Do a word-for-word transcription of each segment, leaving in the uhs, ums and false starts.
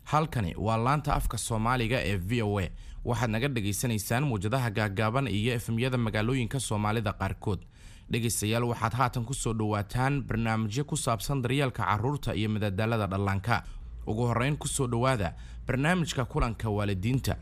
halkani waa laanta afka Soomaaliga ee V O A waxaad naga dhageysanaysaan muujadaha gaagaaban iyo F M-yada magaalooyinka Soomaalida qaarkood. dhegeystayaal waxaad haatan ku soo dhawaataan barnaamijyo ku saabsan daryeelka carruurta iyo madadaalada dhallaanka. ugu horeyn ku soo dhawaada barnaamijka kulanka waalidiinta.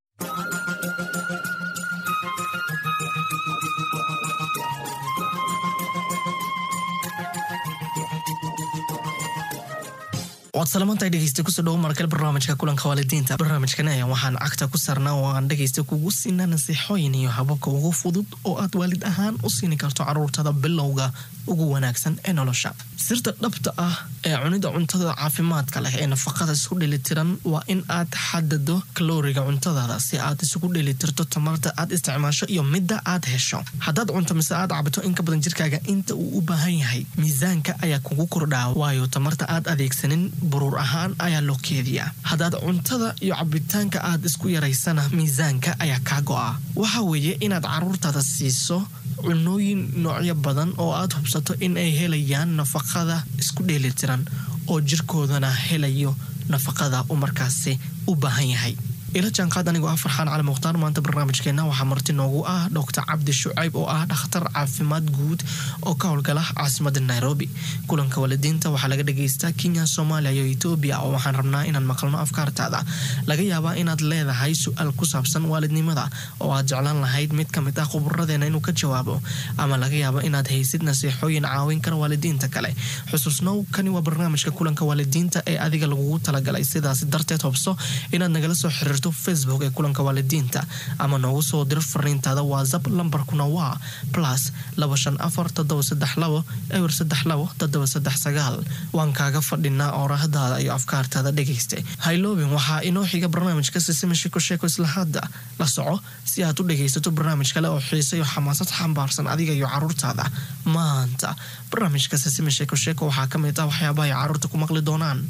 waad salaamantay dhegeysta ku soo dhaw markale barnaamijka kulanka waalidiinta. barnaamijkan ayaa waxaan cagta ku sarnaa oo aan dhegeysta kugu siinaa nasiixooyin iyo hababka ugu fudud oo aad waalid ahaan u siin karto carruurtada bilowga ugu wanaagsan ee nolosha. sirta dhabta ah ee cunida cuntada caafimaadka leh ee nafaqada isku dheelitiran waa in aad xadado kalooriga cuntadaada si aad isugu dheelitirto tamarta aad isticmaasho iyo midda aad hesho. haddaad cunto mise aad cabto in ka badan jirkaaga inta uu u baahan yahay, miisaanka ayaa kugu kordhaa, waayo tamarta aad adeegsanin buruur ahaan ayaa loo keediyaa. haddaad cuntada iyo cabitaanka aad isku yaraysana, miisaanka ayaa kaa go'a. waxa weeye inaad carruurtaada siiso cunooyin noocyo badan oo aad hubsato in ay helayaan nafaqada isku dheelitiran oo jirkoodana helayo nafaqada uu markaasi u baahan yahay. ila jaanqaad anigoo ah Farxaan Cali Mukhtaar. maanta barnaamijkeena waxaa marti noogu ah Doctor Cabdi Shucayb oo ah dhakhtar caafimaad guud oo ka howlgala caasimadda Nairobi. kulanka waalidiinta waxaa laga dhageystaa Kenya, Soomaaliya iyo Ethiopia oo waxaan rabnaa inaan maqalno afkaartaada. laga yaabaa inaad leedahay su'aal ku saabsan waalidnimada oo aad jeclaan lahayd mid ka mid ah khubaradeena inuu ka jawaabo, ama laga yaabo inaad haysid nasiixooyin caawin kara waalidiinta kale. xusuusnow, kani waa barnaamijka kulanka waalidiinta ee adiga lagugu talagalay, sidaas darteed hubso inaad nagala soo xiriirto Facebook ee kulanka waalidiinta ama noogu soo dir fariintaada WhatsApp. lambarkuna waa plus laba shan afar toddoba saddex labo eber saddex labo toddoba saddex sagaal. waan kaaga fadhinaa oorahdaada iyo afkaartaada dhegeyste. hayloobin, waxaa inoo xiga barnaamijka Sisima Sheeko Sheeko isla hadda. la soco si aad u dhegeysato barnaamij kale oo xiiso iyo xamaasad xambaarsan adiga iyo carruurtaada. maanta barnaamijka Sisima Sheeko Sheeko waxaa ka mid ah waxyaabaha ay carruurta ku maqli doonaan.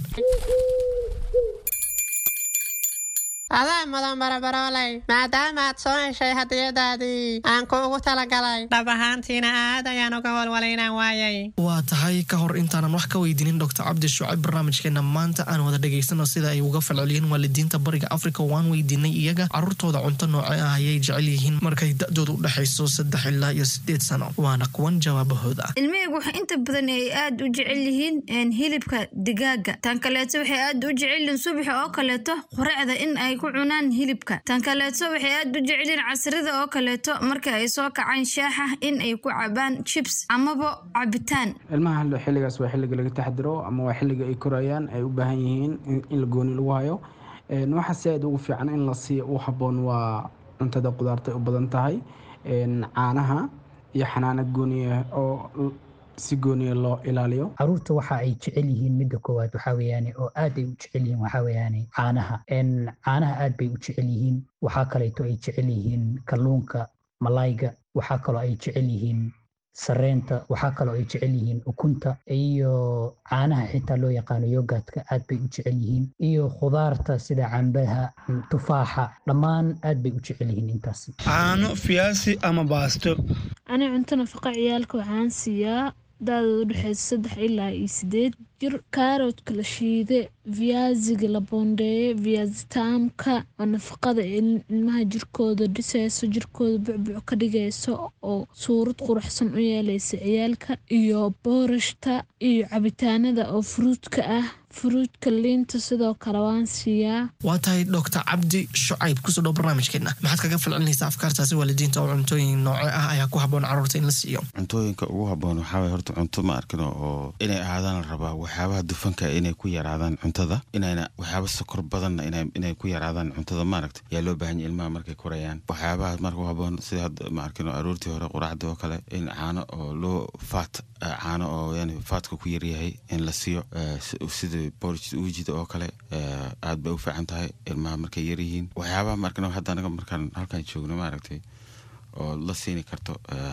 adaa madan barabaroolay maadaama aad soo heshay hadiyadaadii aan kuugu talagalay. dhab ahaantiina aad ayaan uga walwalaynaan waayay. waa tahay ka hor intaanan wax ka weydiinin Doctor Cabdi Shucayb, barnaamijkeena maanta aan wada dhageysano sida ay uga falceliyeen waalidiinta bariga Afrika. waan weydiinay iyaga carruurtooda cunto noocee ah ayay jecel yihiin markay da'doodu u dhaxayso saddex ilaa iyo sideed sano. waana kuwan jawaabahooda. ilmihaygu waxa inta badan ay aad u jecel yihiin hilibka digaaga. tan kaleeto waxay aad u jecel yihiin subax oo kaleeto quraacda in ay ku cunaan hilibka. tan kaleeto waxay aad u jecel yihiin casrida oo kaleeto marka ay soo kacaan shaaxa in ay ku cabaan chips amaba cabitaan. ilmaha hal xilligaas waa xilliga laga taxadiro ama waa xilliga ay korayaan ay u baahan yihiin in la gooni lagu hayo. een waxa si aad ugu fiican in la siiyo u haboon waa cuntada qudaarta u badan tahay, een caanaha iyo xanaanad gooniya oo si gooniya loo ilaaliyo. carruurta waxa ay jecel yihiin midda koowaad waxa weeyaan oo aad ay u jecel yihiin waxa weeyaan caanaha. een caanaha aad bay u jecel yihiin. waxa kale oo ay jecel yihiin kalluunka, malayga. waxa kale oo ay jecel yihiin sareenta. waxa kale oo ay jecel yihiin ukunta iyo caanaha xitaa loo yaqaan yogurtka aad bay u jecel yihiin, iyo khudaarta sida cambaha, tufaaxa, dhammaan aad bay u jecel yihiin intaas. caano, fiyaasi ama baasto. ani cunto nafaqa ciyaalka waxaan siiyaa daadoodu u dhexeysa saddex ilaa iyo sideed jir. kaaroodka la shiide, viyaasiga la boondeeye, viyaasi taamka oo nafaqada ilmaha jirkooda dhisayso, jirkooda bucbuc ka dhigayso oo suurad quruxsan u yeelaysa ciyaalka, iyo boorashta iyo cabitaanada oo fruudka ah. fruudka liinta sidoo kale waan siiyaa. waa tahay Doctor Cabdi Shucayb, kusoo dhaw barnaamijkeena. maxaad kaga falcelinaysaa afkaartaasi waalidiinta oo cuntooyin noocee ah ayaa ku haboon carruurta in la siiyo? cuntooyinka ugu haboon waxaa waye horta cunto ma arkino oo inay ahaadaan la rabaa waxyaabaha dufanka inay ku yaraadaan cuntada, inayna waxyaaba sokor badanna inay inay ku yaraadaan cuntada. maaragta yaa loo baahan yahay ilmaha markay korayaan. waxyaabaha marka haboon sida hadda ma arkino aroortii hore quraacda oo kale in caano oo loo faat caano oo yani faatka ku yar yahay in la siiyo, sida boorjid uujida oo kale aad bay u fiican tahay ilmaha markay yar yihiin. waxyaabaha markano hadda anaga markaan halkan joogno maaragtay oo la siini karto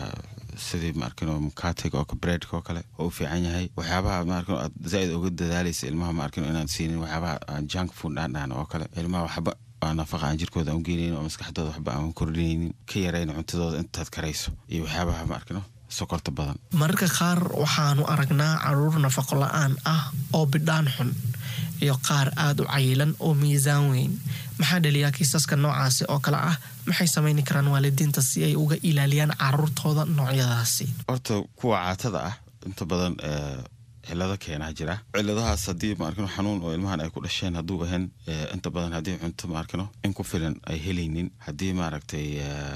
sidii maarkano mukatiga oo breadka oo kale oo u fiican yahay. waxyaabaha maarkano aad zaid uga dadaalaysa ilmaha maarkano inaan siinin waxyaabaha junk food aan oo kale. ilmaha waxba nafaqa aan jirkooda aan geenin oo maskaxdooda waxba aan kordhinaynin, ka yarayna cuntadooda intaad karayso iyo waxyaabaha maarkano sokorta badan. mararka qaar waxaanu aragnaa carruur nafaqo la'aan ah oo bidhaan xun. iyo qaar aad u cayilan oo miisaan weyn maxaa dhaliyaa kiisaska noocaasi oo kale ah maxay sameyn karaan waalidiinta si ay uga ilaaliyaan carruurtooda noocyadaasi horta kuwa caatada ah inta badan cilado keenaa jira ciladahaas haddii maarkino xanuun oo ilmahan ay ku dhasheen hadduu ahayn inta badan haddii cunto maarkino in ku filan ay helaynin haddii maaragtay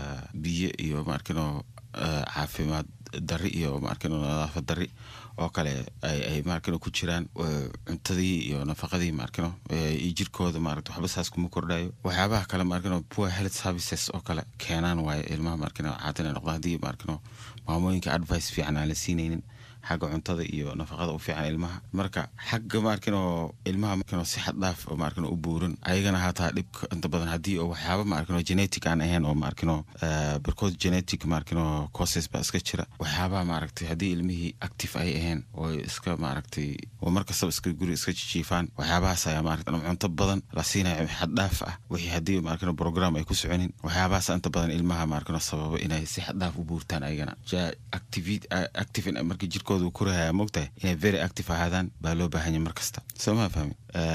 biyo iyo maarkino caafimaad dari iyo maarkino nadaafad dari oo kale ay ay maarkino ku jiraan cuntadii iyo nafaqadii maarkino iyo jirkooda maaragtay waxba saas kuma kordhayo waxyaabaha kale maarkino poor health services oo kale keenaan waaye ilmaha maarkino caadina noqda haddii maarkino maamooyinka advice fiican aan la siinaynin xagga cuntada iyo nafaqada u fiican ilmaha marka xagga maarkino ilmaha maarkino si xad dhaaf oo maarkino u buuran ayagana hataa dhibka inta badan haddii oo waxyaaba maarkino genetic aan ahayn oo maarkino because genetic maarkino causes ba iska jira waxyaaba maaragtay haddii ilmihii active ay ahayn oo iska maaragtay oo markasta iska guri iska jiifaan waxyaabahaas ayaa maaragtay cunto badan la siinayo xad dhaaf ah wixii haddii maarkino program ay ku soconin waxyaabahaas inta badan ilmaha maarkino sababo inay si xad dhaaf u buurtaan ayagana active active in markii jirkooda ku raaya moogtahay inay very active ahaadaan baa loo baahan yahay markasta soo ma fahmi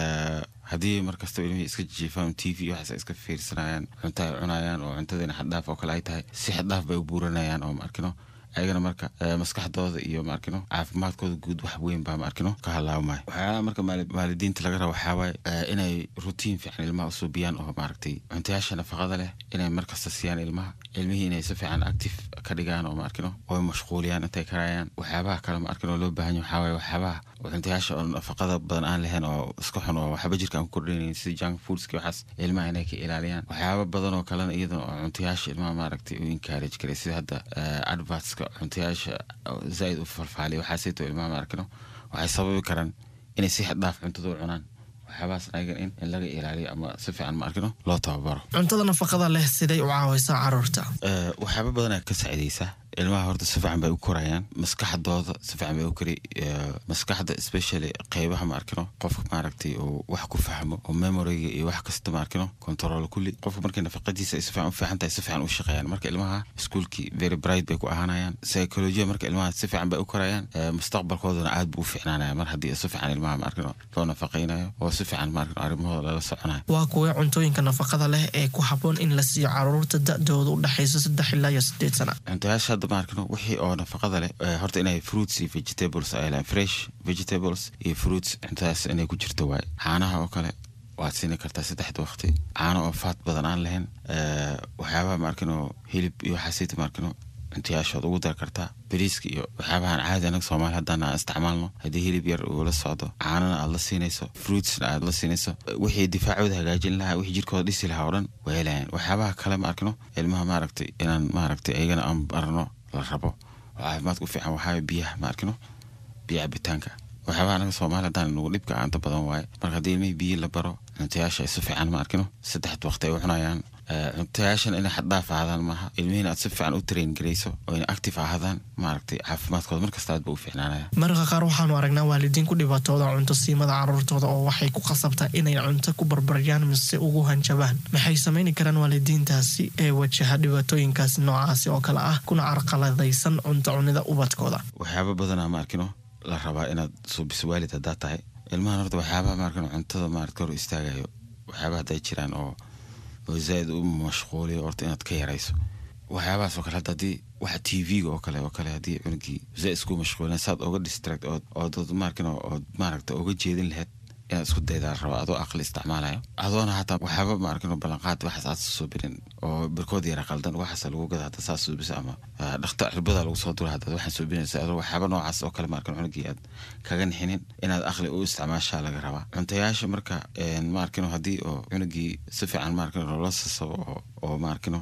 haddii markasta ilmihii iska jiifaan t v waxaas iska fiirsanayaan cunto ay cunayaan oo cuntadiina xad dhaaf oo kale ay tahay si xad dhaaf bay u buuranayaan oo maarkino ayagana marka maskaxdooda iyo maarkino caafimaadkooda guud wax weyn baa maarkino ka halaawmay waxaa marka waalidiinta laga rabo waxaa waaye inay routine fiican ilmaha usoo biyaan oo maaragtay cuntayaasha nafaqada leh inay markasta siiyaan ilmaha ilmihii inay si fiican active ka dhigaan oo maarkino oo mashquuliyaan intay karayaan waxyaabaha kale maarkino loo baahan yahay waxaa waaye waxyaabaha cuntayaasha oo nafaqada badan aan lahayn oo iska xun oo waxba jirka aan ku kordhinayn sida junk foodska waxaas ilmaha inay ka ilaaliyaan waxyaaba badan oo kalena iyadana oo cuntayaasha ilmaha maaragtay u encourage karay sida hadda advertska cuntayaasha zaid u falfaaliya waxaasayto ilmaha maarkino waxay sababi karaan inay si xad dhaaf cuntada u cunaan waxyaabahaas ayagan in in laga ilaaliyo ama si fiican maarkino loo tababaro cuntada nafaqada leh siday u caawaysaa carruurta waxyaaba badan ay ka saacidaysaa ilmaha horta si fiican bay u korayaan maskaxdooda si fiican bay u kori maskaxda especially qeybaha maarkino qofka maaragtay oo wax ku fahmo oo memoryga iyo wax kasta maarkino control kulli qofka markay nafaqadiisa si fiican u fiican tahay si fiican u shaqeeyaan marka ilmaha iskuulkii very bright bay ku ahaanayaan psychology marka ilmaha si fiican bay u korayaan mustaqbalkoodana aad buu u fiicnaanaya mar haddii si fiican ilmaha maarkino loo nafaqeynayo oo si fiican maarkino arrimahooda lala soconayo waa kuwa cuntooyinka nafaqada leh ee ku habboon in la siiyo carruurta da'dooda u dhaxaysa saddex ilaa iyo sideed sano cuntayaasha maarkino wixii oo nafaqada leh horta inay fruits iyo vegetables ay leeyihiin fresh vegetables iyo fruits intaas inay ku jirto waay caanaha oo kale waad siin kartaa saddexda waqti caano oo faat badan aan lahayn waxyaabaha maarkino hilib iyo xasiid maarkino intiyaashood ugu dar kartaa bariiska iyo waxyaabahan caadi anaga Soomaali haddaan aan isticmaalno haddii hilib yar uu la socdo caanana aad la siinayso fruitsna aad la siinayso wixii difaacooda hagaajin lahaa wixii jirkooda dhisi lahaa oo dhan way helayaan waxyaabaha kale maarkino ilmaha maaragtay inaan maaragtay ayagana aan barno la rabo caafimaadku u fiican waxaa biyaha maarkino biyo cabitaanka waxyaabaha anaga Soomaali haddaan nagu dhibka aanta badan waaye marka haddii ilmihii biyo la baro cuntayaasha ay si fiican maarkino saddexda waqti ay u cunayaan cuntayaashan inay xad dhaaf ahaadaan maaha ilmihiina aad si fiican u train garayso oo inay active ahaadaan maaragtay caafimaadkooda markasta aad ba u fiicnaanaya mararka qaar waxaanu aragnaa waalidiin ku dhibaatooda cunto siimada carruurtooda oo waxay ku qasabtaa inay cunto ku barbaryaan mise ugu hanjabaan maxay samayni karaan waalidiintaasi ee wajaha dhibaatooyinkaasi noocaasi oo kale ah kuna carqaladaysan cunto cunida ubadkooda waxyaaba badanaa maarkino la rabaa inaad suubiso waalid haddaad tahay ilmahan horta waxyaabaha maarkino cuntada maaragta hor istaagayo waxyaabaha hadday jiraan oo oo zaid u mashquuliyo horta inaad ka yarayso waxyaabahaas oo kale hadda haddii waxa t v-ga oo kale oo kale haddii cunugii zaid isku mashquulin saad oga distract ood ood maarkino ood maaragta oga jeedin lahayd inaad isku daydaa rabaa adoo aqli isticmaalayo adoona hataa waxyaaba maarkino ballanqaad waxaas aad soo birin oo birkood yara qaldan waxaas lagu gada hadda saas suubisa ama dhakhtar cirbada lagu soo dura hadda waxaan suubinaysa adoo waxyaaba noocaas oo kale maarkino cunugii aad kaga nixinin inaad aqli u isticmaashaa laga rabaa cuntayaasha marka maarkino haddii oo cunugii si fiican maarkino loola sasabo oo oo maarkino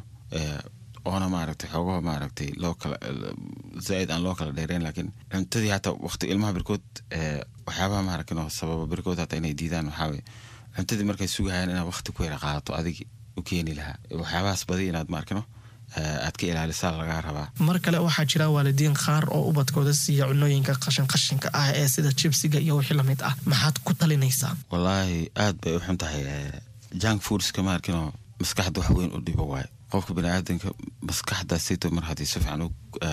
oona maaragtay xoogaha maaragtay loo kala zaid aan loo kala dheereen laakiin cuntadii hataa waqti ilmaha birkood waxyaabaha maarkino sababa birkood hataa inay diidaan waxaa weye cuntadii markay sugahayaan inaad waqti ku yara qaadato adigi u keeni lahaa waxyaabahaas badi inaad maarkino aad ka ilaalisaa lagaa rabaa mar kale waxaa jira waalidiin qaar oo ubadkooda siiya cunooyinka qashin qashinka ah ee sida jibsiga iyo wixii lamid ah maxaad ku talinaysaa wallaahi aad bay u xun tahay junk foodska maarkino maskaxda wax weyn u dhibo waaye qofka biniaadanka maskaxda sito mar haddii si fiican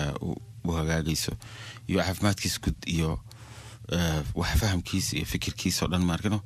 u hagaagayso iyo caafimaadkiisa guud iyo wax fahamkiisa iyo fikirkiisa oo dhan maarkino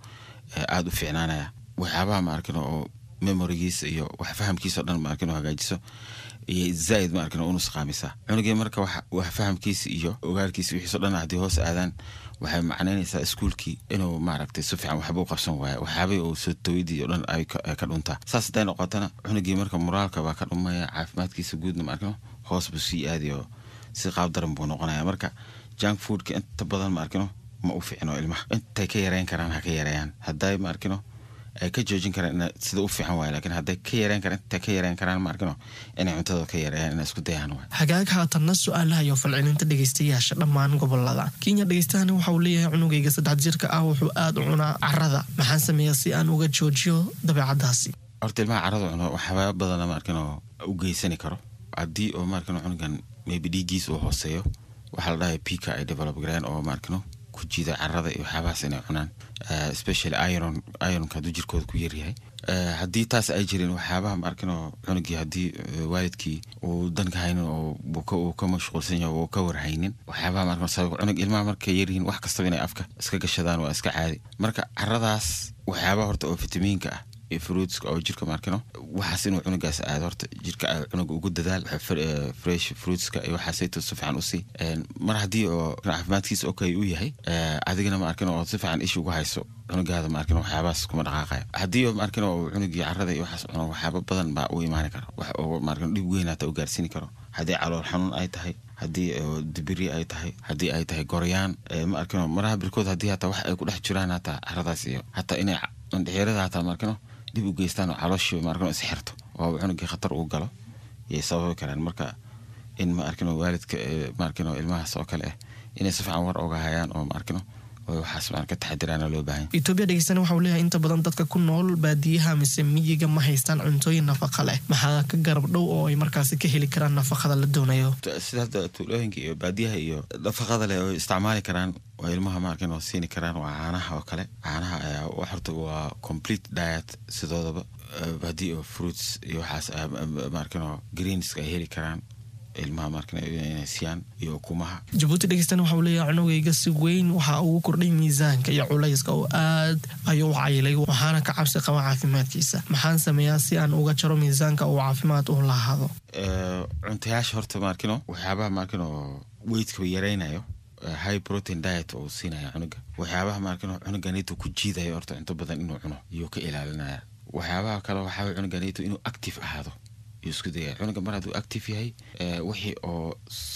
aad u fiicnaanaya waxyaabaha ma arkino oo memorigiisa iyo wax fahamkiisa dhan ma arkino hagaajiso iyo zaid ma arkino uu nusqaamisa cunugii marka wax wax fahamkiisa iyo ogaalkiisa wixii soo dhan hadii hoos aadaan waxay macnaynaysaa iskuulkii inuu ma aragtay si fiican waxba u qabsan waayo waxaabay uu soo tawidii oo dhan ay ka dhuntaa saas day noqotana cunugii marka moraalka baa ka dhumaya caafimaadkiisa guudna ma arkino hoos buu sii aadiyo si qaab daran buu noqonaya marka junk foodka inta badan ma arkino ma u fiicno ilmaha intay ka yareyn karaan ha ka yareeyaan hadday ma arkino ay ka joojin karaan sida u fiican waay laakiin hadday ka yareyn karaan inta ka yareyn karaan ma arkino inay cuntada ka yareeyaan inay isku dayaan waay hagaag haatanna su'aalaha iyo falcelinta dhegeystayaasha dhammaan gobolada Kenya dhegeystayaasha waxa uu leeyahay cunugayga saddex jirka ah wuxuu aad u cunaa carrada maxaan sameeyaa si aan uga joojiyo dabeecadaasi horta ilmaha carrada cuno waxyaabo badan ma arkino u geysani karo haddii oo ma arkino cunugan maybe dhiiggiisa uu hooseeyo waxa la dhahay pika ay develop gareen oo ma arkino ku jiida carrada iyo waxyaabahaas inay cunaan especially iron iron ka jirkooda ku yaryahay haddii taas ay jireen waxyaabaha ma arkino cunugii haddii waalidkii uu danka haynin oo uu ka mashquulsan yahay oo ka warhaynin waxyaabaha ma arkino sabab cunug ilmaha marka yaryihiin wax kasta inay afka iska gashadaan waa iska caadi marka carradaas waxyaabaha horta oo fitamiinka ah iyo fruits oo jirka markano waxa inuu cunugaas aad horta jirka cunug ugu dadaal fresh fruits ka iyo waxa sayto si fiican u si mar hadii oo caafimaadkiisa okay u yahay adigana ma arkano oo si fiican ish ugu hayso cunugaada ma arkano waxyaabaas kuma dhaqaaqay hadii oo ma arkano cunugii carrada iyo waxa cuno waxyaabo badan baa u imaan karo wax oo ma arkano dib weyn hata u gaarsiin karo hadii calool xanuun ay tahay hadii dibiri ay tahay hadii ay tahay goryaan ma arkano maraha birkood hadii hata wax ay ku dhex jiraan hata carradaas iyo hata inay dhexeerada hata ma arkano dib u geystaan oo calooshii ma arkano isxirto oo cunugii khatar u galo yay sababi karaan marka in ma arkano waalidka ma arkano ilmahaas oo kale inay si fiican war uga hayaan oo ma arkano oo waxaas ma arkata taxadiraan loo baahan Ethiopia dhegeysan waxa uu leeyahay inta badan dadka ku nool baadiyaha mise miyiga ma haystaan cuntooyin nafaqo leh maxaa ka garab dhow oo ay markaas ka heli karaan nafaqada la doonayo sida tuulooyinka iyo baadiyaha iyo nafaqada leh oo isticmaali karaan oo ilmaha ma arkano siin karaan waa caanaha oo kale caanaha ayaa wax horta waa complete diet sidoodaba baadi oo fruits iyo waxaas ma arkano greens ay heli karaan ilmaha markana inay siiyaan iyo kumaha Djibouti dhegeysan waxa uu leeyahay cunugayga si weyn waxa uu kordhay miisaanka iyo culayska oo aad ayuu caylay waxaana ka cabsi qaba caafimaadkiisa maxaan sameeyaa si aan uga jaro miisaanka oo caafimaad u lahaado ee cuntayaasha horta markino waxyaabaha markino weight-ka yareynayo high protein diet oo siinaya cunuga waxyaabaha markino cunuganiitu ku jiidayo horta inta badan inuu cuno iyo ka ilaalinaya waxyaabaha kale waxa cunuganiitu inuu active ahaado isku day cunuga mar hadduu active yahay wixii oo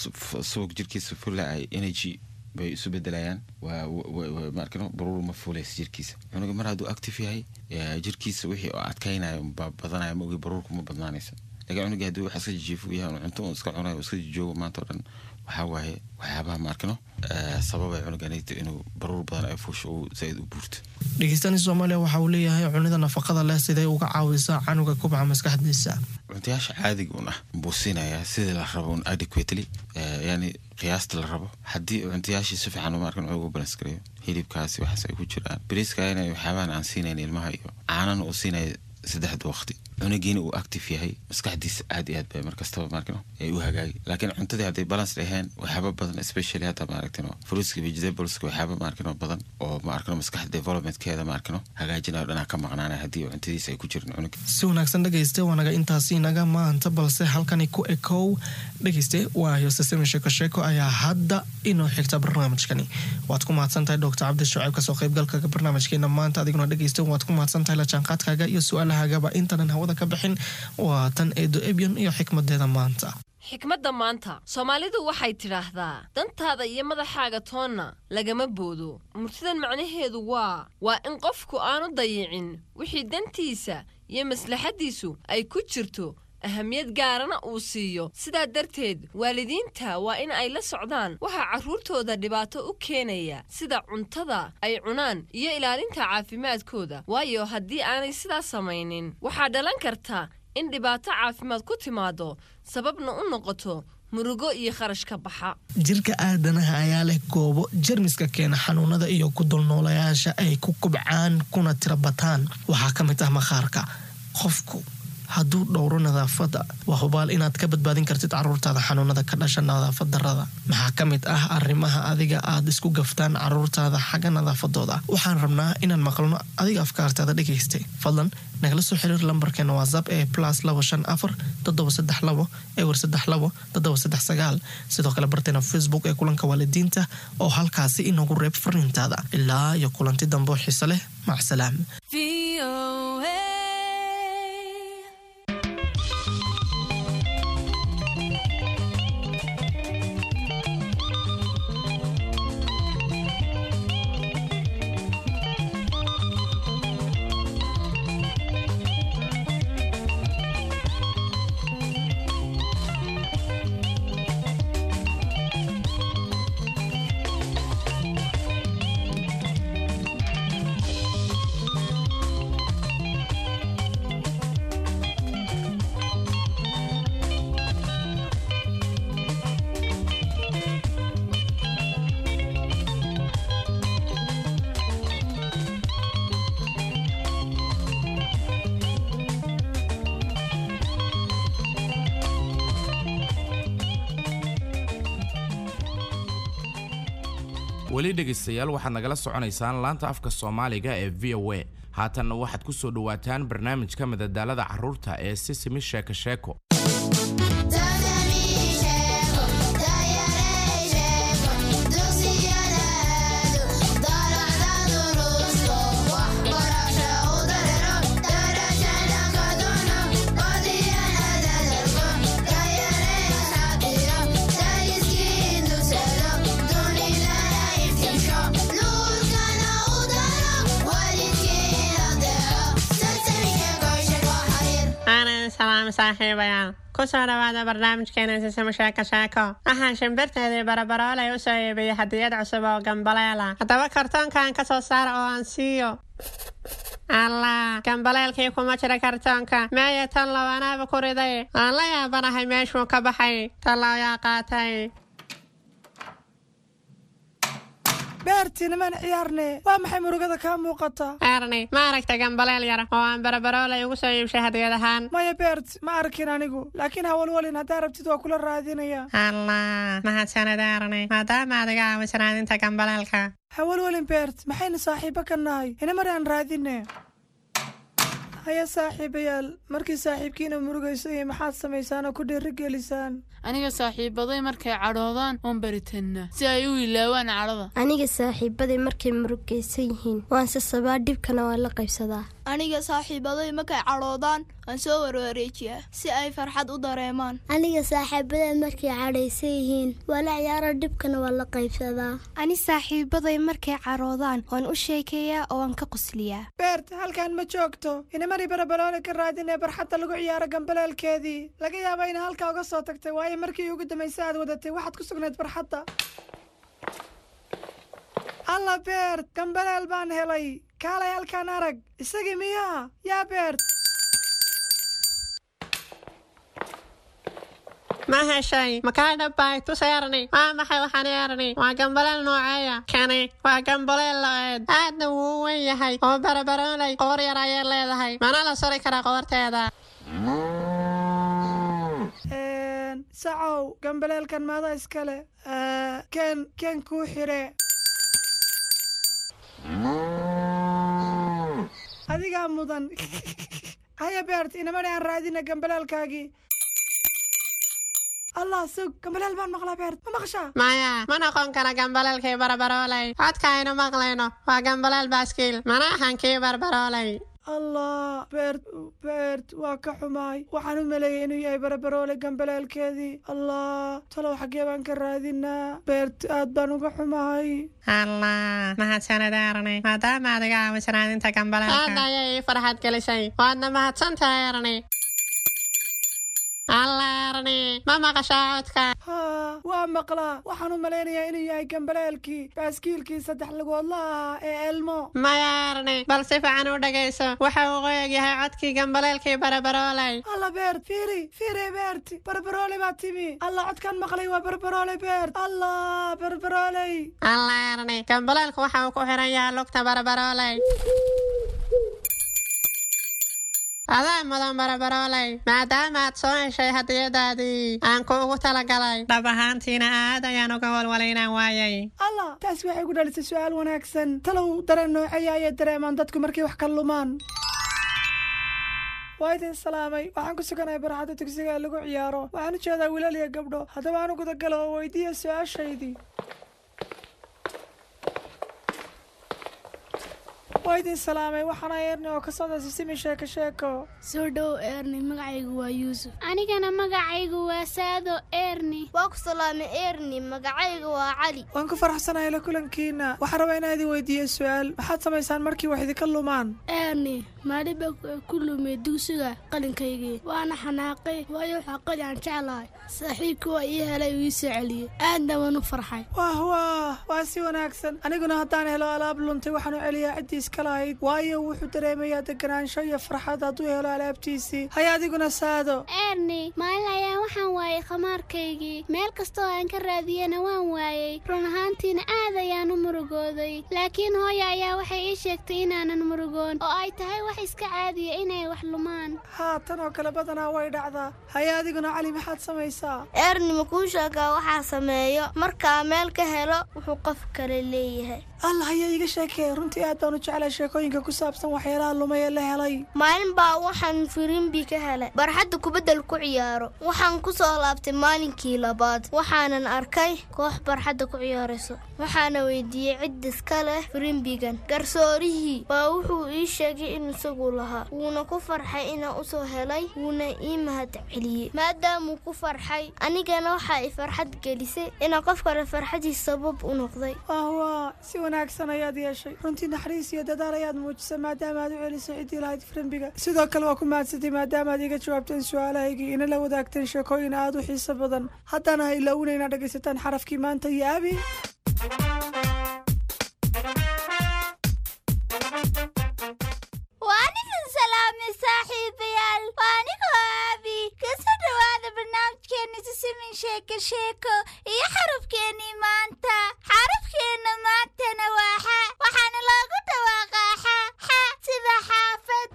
suuq jirkiisa fullaay energy bay isu bedelayaan waa markano baruur ma fuulays jirkiisa cunuga mar hadduu active yahay jirkiisa wixii oo adkaynayo badanaya ma ogi baruur kuma badnaanaysa laakiin cunuga hadduu wax iska jiifo yahay cunto iska cunayo iska joogo maanta dhan waxa waaye waxyaabaha markano sababay cunuganiita inuu baruur badan ay fuusho uu zaid u buurto dhegeystayaasha Soomaaliya waxa uu leeyahay cunida nafaqada leh sidee uga caawisaa canuga kubca maskaxdiisa cuntayaasha caadiga una buusinaya sida la rabo adequately yani qiyaasta la rabo hadii cuntayaasha si fiican u markan ugu balance gareeyo hilibkaasi waxa ay ku jiraan bariiska inay waxyaabahan aan siinayna ilmaha iyo caanan u siinay saddex waqti cunugiina uu active yahay maskaxdiisa aad iyo aad bay markastaba markano ay u hagaagi laakiin cuntadii hadday balance lahayn waxyaabo badan especially hata maaragtino fruits iyo vegetables waxyaabo markano badan oo maarkano maskaxda development-keeda markano hagaajinayo dhana ka maqnaanay hadii cuntadiisa ay ku jiraan cunug si wanaagsan dhageyste wanaga intaasi naga maanta balse halkani ku ekow dhageyste waayo system sheeko sheeko ayaa hadda inoo xigta barnaamijkani waad ku mahadsantahay Doctor Cabdi Shucayb ka soo qaybgalka barnaamijkeena maanta adiguna dhageyste waad ku mahadsantahay la jaanqaadkaaga iyo su'aalahaaga intaan hawada ka bixin waa tan eedo ebyon iyo xikmadeeda maanta xikmadda maanta Soomaalidu waxay tiraahdaa dantaada iyo madaxaaga toonna lagama boodo murtidan macnaheedu waa waa in qofku aanu dayicin wixii dantiisa iyo maslaxadiisu ay ku jirto ahamiyad gaarana uu siiyo sidaa darteed waalidiinta waa in ay la socdaan waxa carruurtooda dhibaato u keenaya sida cuntada ay cunaan iyo ilaalinta caafimaadkooda waayo haddii aanay sidaa samaynin waxaa dhalan karta in dhibaato caafimaad ku timaado sababna u noqoto murugo iyo kharash ka baxa jirka aadanaha ayaa leh goobo jermiska keena xanuunada iyo ku dulnoolayaasha ay ku kubcaan kuna tirabataan waxaa ka mid ah maqaarka qofku hadduu dhowro nadaafadda waa hubaal inaad ka badbaadin kartid carruurtaada xanuunada ka dhasha nadaafad darrada. maxaa ka mid ah arrimaha adiga aad isku gaftaan carruurtaada xagga nadaafadooda? waxaan rabnaa inaan maqlno adiga afkaartaada dhegaystay. fadlan nagala soo xiriir lambarkeena whatsapp ee plus laba shan afar toddoba saddex labo ewer saddex labo toddoba saddex sagaal. sidoo kale barteena facebook ee kulanka waalidiinta oo halkaasi inoogu reeb fariintaada. ilaa iyo kulanti dambe oo xiiso leh. macsalaam. weli dhegaystayaal waxaad nagala soconaysaan laanta afka Soomaaliga ee V O A. haatanna waxaad ku soo dhawaataan barnaamijka madadaalada carruurta ee Sisimi Sheeko Sheeko. saaxiibayaal ku soo dhawaada barnaamijkeena Sisimi Sheeko Sheeko. waxaan shimbirteedii barabaroolay u soo iibiyey hadiyad cusub oo gambaleela. haddaba kartoonkan ka soo saara oo aan siiyo. allah gambaleelkii kuma jira kartoonka. meeye tan labanaaba ku riday. aan la yaabanahay meeshuu ka baxay. tan looyaa qaatay. beerti niman ciyaarne waa maxay murugada ka muuqata? Arni ma aragta gambaleel yar oo aan barabaroolay ugu soo iibshay hadiyad ahaan. maya beert ma arkin anigu laakiin hawlwalin haddaa rabtid waa kula raadinaya. allah mahadsanid Arni maadaama adiga aaminsan raadinta gambaleelka. hawlwalin beert maxayna saaxiibo ka nahay ina mar aan raadine. haya saaxiibayaal markii saaxiibkiina murugayso iyo maxaad samaysaan oo ku dhiirigelisaan? aniga saaxiibaday markay cadhoodaan oon baritanna si ay u ilaawaan cadhada. aniga saaxiibaday markay murugaysan yihiin waan sasabaa dhibkana waan la qaybsadaa. aniga saaxiibaday markay cadhoodaan waan soo warwareejiyaa si ay farxad u dareemaan. aniga saaxiibaday markay cadhaysan yihiin waa la ciyaaro dhibkana waan la qaybsadaa. ani saaxiibaday markay cadhoodaan waan u sheekeeyaa oo waan ka qosliyaa. beert halkan ma joogto inamari barabaroole ka raadinee barxadda lagu ciyaaro gambaleelkeedii. laga yaaba ina halkaa uga soo tagtay waayo markii ugu dambaysa aad wadatay waxaad ku sugnayd barxadda. alla beert gambaleel baan helay. kaalay halkaan arag. isagii miyaa? yaa beert ma heshay makaa dhabbay tuseerni. waa maxay waxaan yeerni? waa gambaleel nooceeya? kani waa gambaleel la-eed aadna wuu u weyn yahay oo barabaroolay qoor yar ayay leedahay mana la sari karaa qoorteeda. sacow gambaleelkan maada iskale? ken ken kuu xire. adigaa mudan. haya beert inamari aan raadina gambaleelkaagii. allah sug gambaleel baan maqlaa beert ma maqashaa? maya ma noqon kara gambaleelkii barabaroolay. codka aynu maqlayno waa gambaleel baaskiil mana ahan kii barabaroolay. allah beert beert waa ka xumaay waxaan u maleeyay inuu yahay barabaroole gambaleelkeedii. allah talow xaggee baan ka raadinaa? beert aad baan uga xumahay. allah mahadsanid Arni maadaama adiga aaminsan raadinta gambaleelka. aad ayay ii farxad gelisay waadna mahadsantahay Arni. allah Arni ma maqashaa codka? haa waa maqlaa waxaan u malaynayaa inuu yahay gambaleelkii baaskiilkii saddex lugoodla ahaa ee elmo. maya Arni bal si fiican u dhagayso waxa uu qoyag yahay codkii gambaleelkii barabaroolay. alla beert fiiri fiiri beert barabaroole baa timi. alla codkaan maqlay waa barabaroole beert. allah barabarooley. allah Arni gambaleelku waxa uu ku xiran yahay lugta barabaroolay. adaa mudan barabaroolay maadaama aad soo heshay hadiyadaadii aan kuugu talagalay dhab ahaantiina aad ayaan uga walwalaynaan waayay allah taas waxay ku dhalisay su-aal wanaagsan talow dareen noocaya ayay dareemaan dadku markay wax ka lumaan waa idin salaamay waxaan ku suganahay barxadda dugsiga ee lagu ciyaaro waxaan u jeedaa wiilal iyo gabdho haddaba aan u gudagalo oo weydiiya su-aashaydii waa idin salaamay waxaana eerni oo ka socda sisimi sheeko sheeko soo dhow eerni magacaygu waa yuusuf anigana magacaygu waa saado eerni waa ku salaamay eerni magacaygu waa cali waan ku faraxsanahay la kulankiina waxaan rabaa inaan idin weydiiyo su-aal maxaad samaysaan markii wax idinka lumaan eerni maaliba ku lumay dugsiga qalinkaygii waana xanaaqay waayo waxaa qali aan jeclahay saaxiibkii waa ii helay uu ii soo celiyey aadna waan u farxay wah wah waa si wanaagsan aniguna haddaan helo alaab luntay waxaan u celiyaa ciddii iska lahayd waayo wuxuu dareemayaa deganaansho iyo farxad hadduu helo alaabtiisii hay adiguna saado eerni maalin ayaan waxaan waayey khamaarkaygii meel kastoo aan ka raadiyena waan waayey run ahaantiina aad ayaan u murugooday laakiin hooya ayaa waxay ii sheegtay inaanan murugoon oo ay tahay wax iska caadiya inay wax lumaan haa tan oo kale badanaa way dhacdaa hay adiguna cali maxaad samaysaa eerni makuu sheegaa waxaa sameeyo markaa meel ka helo wuxuu qof kale leeyahay allah ayaa iga sheekee runtii aad baan u jeclay sheekooyinka ku saabsan waxyaalaha lumay ee la helay maalin baa waxaan firimbi ka helay barxadda kubaddal ku ciyaaro waxaan ku soo laabtay maalinkii labaad waxaanan arkay koox barxadda ku ciyaarayso waxaana weydiiyey cid iska leh firimbigan garsoorihii baa wuxuu ii sheegay in isagu lahaa wuuna ku farxay inaan u soo helay wuuna ii mahad celiyey maadaamuu ku farxay anigana waxaa i farxad gelisay inaan qof kale farxadiis sabab u noqday wanaagsan ayaad yeeshay runtii naxariis iyo dadaal ayaad muujisay maadaama aad u celisay ciddii lahayd firimbiga sidoo kale waa ku mahadsantay maadaama aad iga jawaabteen su-aalahaygii ina la wadaagteen sheekooyin aad u xiiso badan haddana ha ilaawina inaad dhegaysataan xarafkii maanta iyo abi waanigan salaamay saaxiibayaal waanigoo abi kasoo dhawaada barnaamijkeena sisimin sheeko sheeko iyo xarafkeenii maanta xarafkeena maantana waa xa waxaana loogu dhawaaqaa xa xa sida xaafad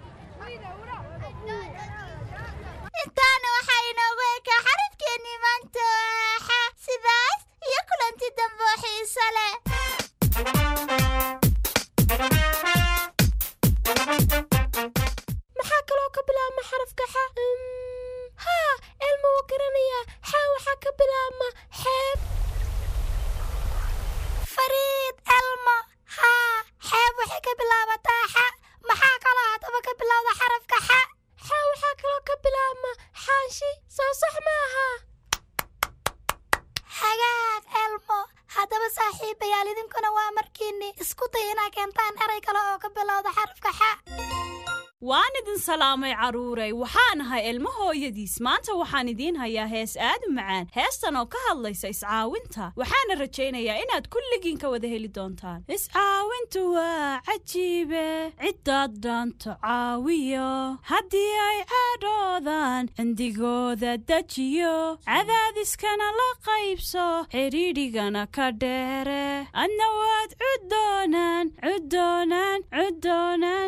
intaana waxaa inoogu ekaa xarafkeenii maanta waa xa sidaas iyo kulanti dambe oo xiiso leh maxaa kaloo ka bilaabma xarafka xa haa elma wuu garanayaa xa waxaa ka bilaabma xeeb fariid elmo haa xeeb waxay ka bilaabataa xa maxaa kaloo haddaba ka bilowda xarafka xa xa waxaa kaloo ka bilaabma xaashi soo sax ma aha hagaag elmo haddaba saaxiibayaal idinkuna waa markiinni isku day inaa keentaan eray kale oo ka bilowda xarafka xa waan idin salaamay carruuray waxaan ahay ilmo hooyadiis maanta waxaan idiin hayaa hees aad u macaan heestan oo ka hadlaysa iscaawinta waxaana rajaynayaa inaad kulligiin ka wada heli doontaan iscaawintu waa cajiibe ciddaad dhaanto caawiyo haddii ay caadhoodaan cindigooda dejiyo cadaadiskana la qaybso xidhiidhigana ka dheere adna waad cuddoonaan cuddoonaan cuddoonaan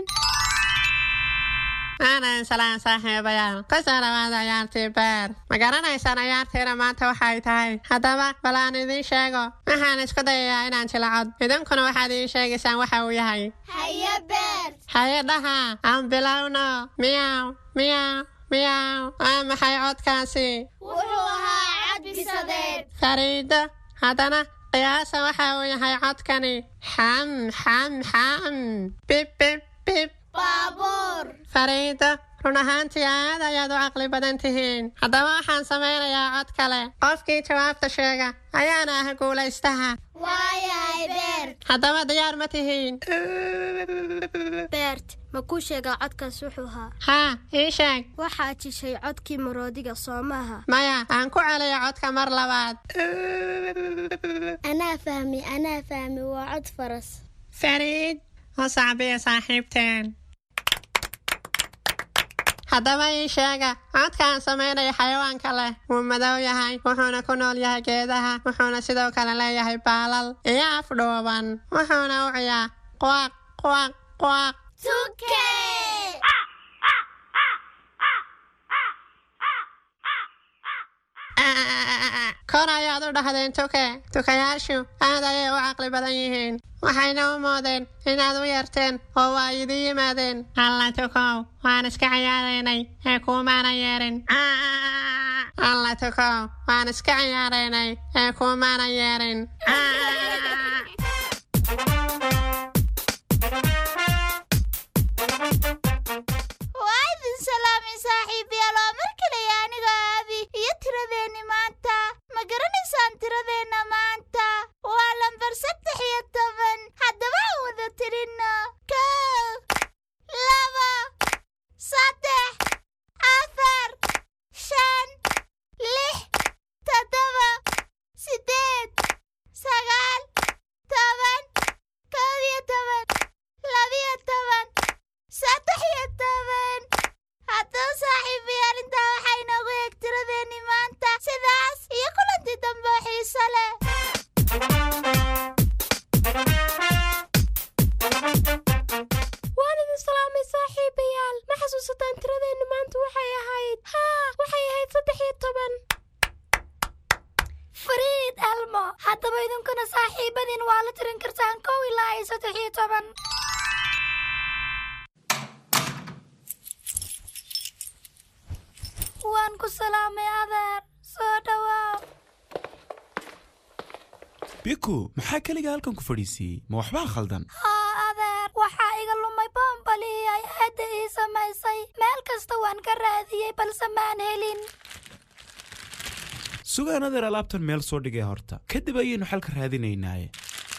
aanan salaan saaxiibayaal ka soo dhawaada ciyaartii beer ma garanaysaan ciyaartiina maanta waxay tahay haddaba bal aan idiin sheego waxaan isku dayayaa inaan jilcod idinkuna waxaad idiin sheegaysaan waxa uu yahay haye beer haye dhaha aan bilowno miyaw miyaw miyaw waa maxay codkaasi wuxuu ahaa cod bisadeed fariido haddana qiyaasa waxa uu yahay codkani xam xam xam bib bib bib baabuur fariido run ahaantii aad ayaad u caqli badan tihiin haddaba waxaan samaynayaa cod kale qofkii jawaabta sheega ayaana ah guulaystaha waayahay beert haddaba diyaar ma tihiin beert ma kuu sheegaa codkaas wuxuu ahaa haa ii sheeg waxaa jishay codkii maroodiga soo maaha maya aan ku celiyo codka mar labaad anaa fahmi anaa fahmi waa cod faras fariid oo sacbiya saaxiibteen haddaba ii sheega codkaan samaynaya xayawaanka leh wuu madow yahay wuxuuna ku nool yahay geedaha wuxuuna sidoo kale leeyahay baalal iyo afdhuuban wuxuuna u ciyaa quwaaq quwaaq quwaaq tuke kor ayaad u dhahdeen tuke tukayaashu aad ayay u caqli badan yihiin waxayna u moodeen inaad u yeerteen oo waa idin yimaadeen alla tukow waan iska ciyaaraynay ee kuumaana yeerin alla tukow waan iska ciyaaraynay ee kuumaana yeerin waa idin salaamay saaxiibayaal oo mar kale aniga aabi iyo tiradeenni maanta ma garanaysaan tiradeenna maanta waa lambar saddex iyo toban haddaba aan wada tirinno kow laba saddex afar shan lix toddoba sideed sagaal toban koob iyo toban labiyo toban saddex iyo toban haddaba saaxiibayaal intaa waxaa inoogu eeg tiradeenni maanta sidaas iyo kulantii dambe oo xiiso leh waan idin salaamay saaxiibayaal ma xasuusataan tiradeenni maanta waxay ahayd haa waxay ahayd saddex iyo toban fariid elmo haddaba idinkuna saaxiibadiin waa la tirin kartaan kow ilaa iyo saddex iyo toban waan ku salaamay adeer soo dhawaaw biku maxaa keliga halkan ku fadhiisiiyey ma waxbaa khaldan haa adeer waxaa iga lumay boombalii ay aadda ii samaysay meel kasta waan ka raadiyey balse maan helin sugaan adeer alaabtan meel soo dhigay horta kadib ayaynu xalka raadinaynaaye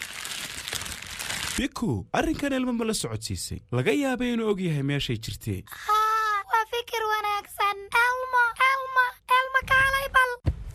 biku arrinkan elmo ma la socodsiisay laga yaabay inuu og yahay meeshay jirtee haa waa fikir wanaagsan elmo elmo elmo kaalay bal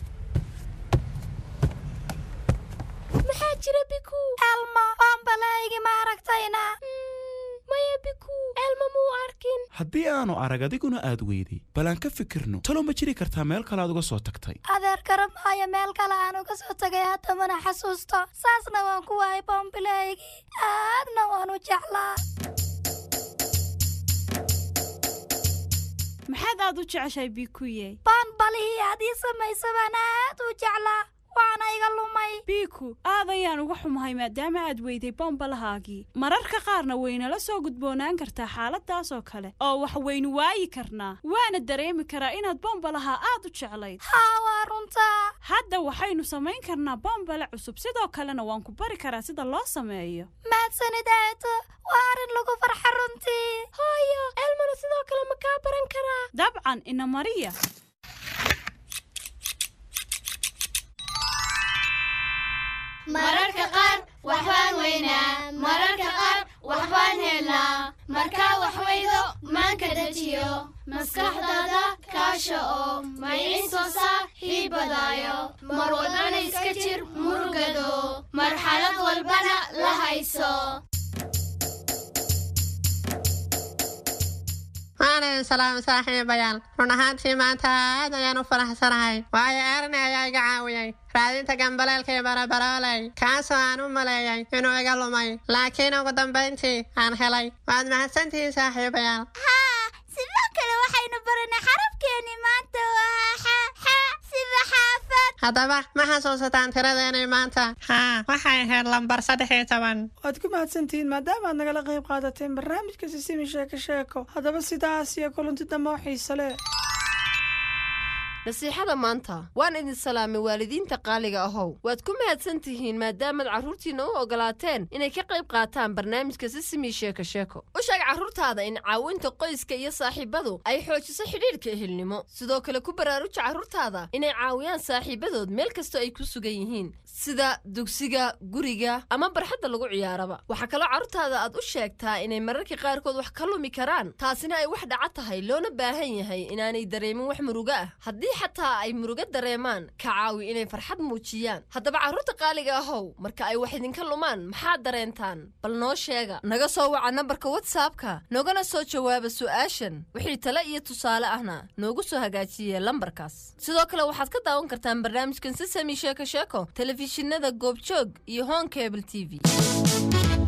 maxaa jira biku elmo boombalaygi ma aragtayna maya biku elmo muu arkin haddii aanu arag adiguna aad weyday bal aan ka fikirno talo ma jiri kartaa meel kale aad uga soo tagtay adeer garamaayo meel kale aan uga soo tagay hadda mana xasuusto saasna waan ku waayay boombilaygii aadna waan u jeclaa maxaad aad u jeceshahay bikuye boombalihii aad ii samaysa baan aad u jeclaa waana iga lumay biku aad ayaan uga xumahay maadaama aad weyday bombalahaagii mararka qaarna waynala soo gudboonaan kartaa xaaladaas oo kale oo wax waynu waayi karnaa waana dareemi karaa inaad bombalaha aad u jeclayd haa waa runtaa hadda waxaynu samayn karnaa bombale cusub sidoo kalena waan ku bari karaa sida loo sameeyo mahadsanid eedo waa arrin lagu farxa runtii hooyo elmana sidoo kale ma kaa baran karaa dabcan ina mariya mararka qaar waxbaan weynaa mararka qaar waxbaan helnaa markaa wax weydo maanka dejiyo maskaxdaada kaasha oo maciin soo saar hiibadaayo mar walbana iska jir murugado marxalad walbana la hayso waan idin salaam saaxiibayaal run ahaantii maanta aad ayaan u faraxsanahay waayo erni ayaa iga caawiyey raadinta gambaleelka iyo barabarooley kaasoo aan u maleeyay inuu iga lumay laakiin ugu dambayntii aan helay waad mahadsantihiin saaxiibayaal haa sidoo kale waxaynu baranay xarafkeennii maanta waa xa xa sida xaafad haddaba ma xasuusataan tiradeenay maanta haa waxay ahayd lambar saddex iyo toban waad ku mahadsantihiin maadaama aad nagala qayb qaadateen barnaamijka sisimi sheeko sheeko haddaba sidaas iyo kulanti dambe oo xiise leh nasiixada maanta waan idin salaamay waalidiinta qaaliga ahow waad ku mahadsan tihiin maadaamaad carruurtiinna u ogolaateen inay ka qayb qaataan barnaamijka sisimi sheeko sheeko u sheeg carruurtaada in caawinta qoyska iyo saaxiibadu ay xoojiso xidhiidhka ehelnimo sidoo kale ku baraaruja carruurtaada inay caawiyaan saaxiibadood meel kastoo ay ku sugan yihiin sida dugsiga guriga ama barxadda lagu ciyaaraba waxaa kaloo carruurtaada aad u sheegtaa inay mararka qaarkood wax ka lumi karaan taasina ay wax dhaca tahay loona baahan yahay inaanay dareemin wax murugo ah haddii xataa ay murugo dareemaan ka caawi inay farxad muujiyaan haddaba carruurta qaaliga ahow marka ay wax idinka lumaan maxaad dareentaan bal noo sheega naga soo waca nambarka whatsappka nogana soo jawaaba su'aashan wixii tale iyo tusaale ahna noogu soo hagaajiye lambarkaas sidoo kale waxaad ka daawan kartaan barnaamijkan sisami sheeko sheeko telefishinada goobjoog iyo home cable t v